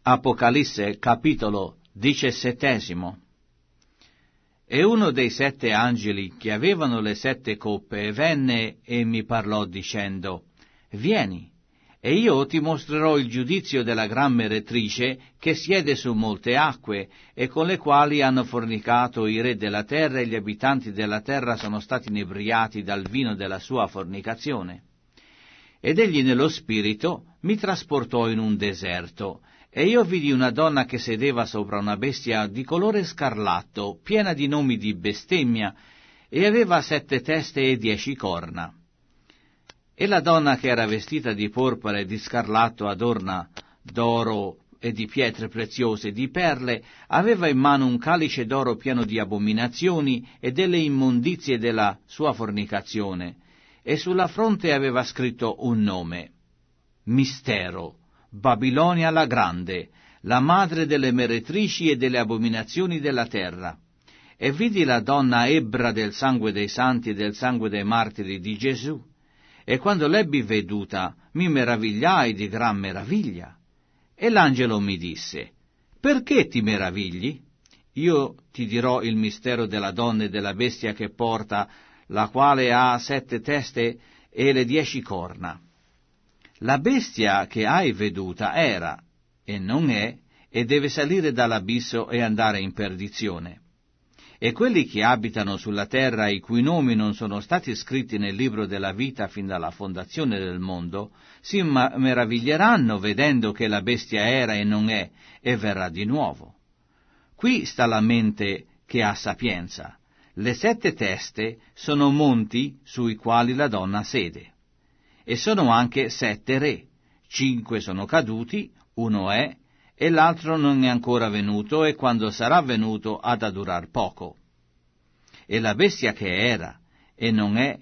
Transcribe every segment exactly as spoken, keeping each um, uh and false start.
Apocalisse capitolo diciassettesimo. E uno dei sette angeli che avevano le sette coppe venne e mi parlò dicendo: Vieni, e io ti mostrerò il giudizio della gran meretrice che siede su molte acque, e con le quali hanno fornicato i re della terra, e gli abitanti della terra sono stati inebriati dal vino della sua fornicazione. Ed egli nello spirito mi trasportò in un deserto, e io vidi una donna che sedeva sopra una bestia di colore scarlatto, piena di nomi di bestemmia, e aveva sette teste e dieci corna. E la donna, che era vestita di porpora e di scarlatto adorna d'oro e di pietre preziose e di perle, aveva in mano un calice d'oro pieno di abominazioni e delle immondizie della sua fornicazione, e sulla fronte aveva scritto un nome: Mistero, Babilonia la grande, la madre delle meretrici e delle abominazioni della terra. E vidi la donna ebbra del sangue dei santi e del sangue dei martiri di Gesù. E quando l'ebbi veduta, mi meravigliai di gran meraviglia. E l'angelo mi disse: Perché ti meravigli? Io ti dirò il mistero della donna e della bestia che porta, la quale ha sette teste e le dieci corna. La bestia che hai veduta era, e non è, e deve salire dall'abisso e andare in perdizione. E quelli che abitano sulla terra, i cui nomi non sono stati scritti nel libro della vita fin dalla fondazione del mondo, si ma- meraviglieranno vedendo che la bestia era e non è, e verrà di nuovo. Qui sta la mente che ha sapienza. Le sette teste sono monti sui quali la donna sede. E sono anche sette re, cinque sono caduti, uno è, e l'altro non è ancora venuto, e quando sarà venuto ha da durar poco. E la bestia che era, e non è,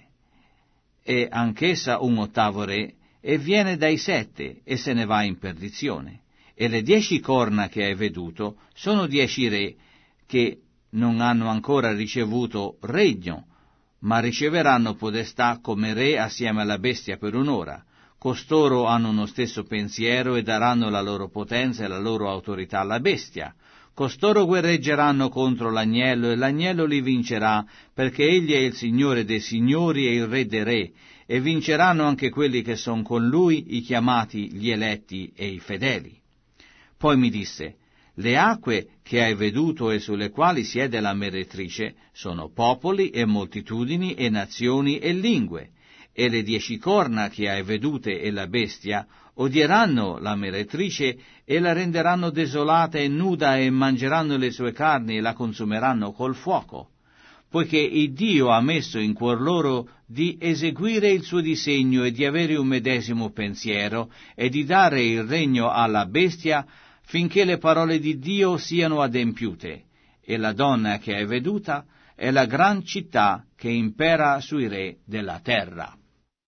è anch'essa un ottavo re, e viene dai sette, e se ne va in perdizione. E le dieci corna che hai veduto sono dieci re, che non hanno ancora ricevuto regno, ma riceveranno podestà come re assieme alla bestia per un'ora. Costoro hanno uno stesso pensiero e daranno la loro potenza e la loro autorità alla bestia. Costoro guerreggeranno contro l'agnello, e l'agnello li vincerà, perché egli è il Signore dei signori e il Re dei re, e vinceranno anche quelli che son con lui, i chiamati, gli eletti e i fedeli. Poi mi disse: Le acque che hai veduto e sulle quali siede la meretrice sono popoli e moltitudini e nazioni e lingue, e le dieci corna che hai vedute e la bestia odieranno la meretrice e la renderanno desolata e nuda, e mangeranno le sue carni e la consumeranno col fuoco, poiché il Dio ha messo in cuor loro di eseguire il suo disegno e di avere un medesimo pensiero e di dare il regno alla bestia finché le parole di Dio siano adempiute, e la donna che hai veduta è la gran città che impera sui re della terra.